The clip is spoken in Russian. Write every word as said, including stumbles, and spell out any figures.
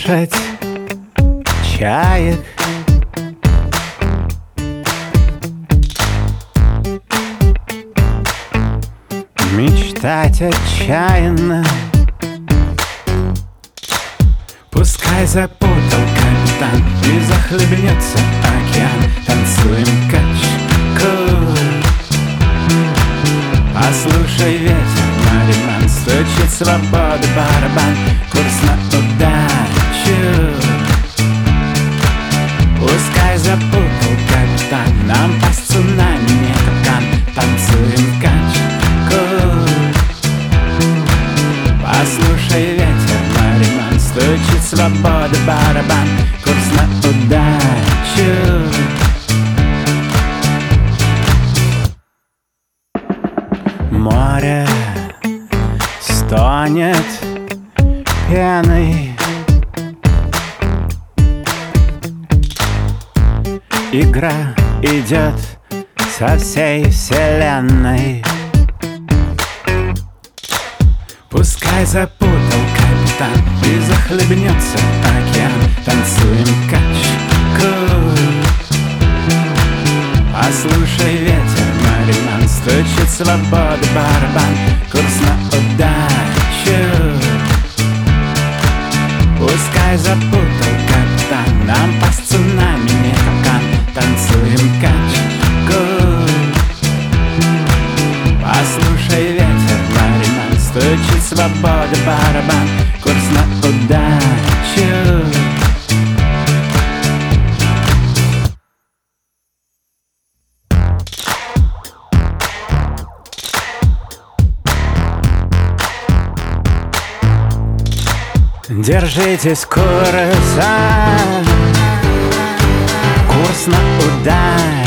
слушать чаек, мечтать отчаянно. Пускай запутал капитан и захлебнется океан. Танцуем качку, послушай ветер, мариман, стучит свободы барабан, курс на удачу. Пускай запутал капитан, нам по цунами не капкан. Танцуем качку, послушай ветер, мариман, стучит свободы барабан, курс на удачу. Море стонет пеной, игра идет со всей вселенной. Пускай запутал капитан и захлебнется океан. Танцуем качку, послушай ветер, мариман, стучит свободы барабан, курс на удачу. Пускай запутал капитан, нам по цунами не капкан. Танцуем качку, послушай ветер, мариман, стучит свободы барабан, курс на удачу. Держитесь курса, курс на удачу.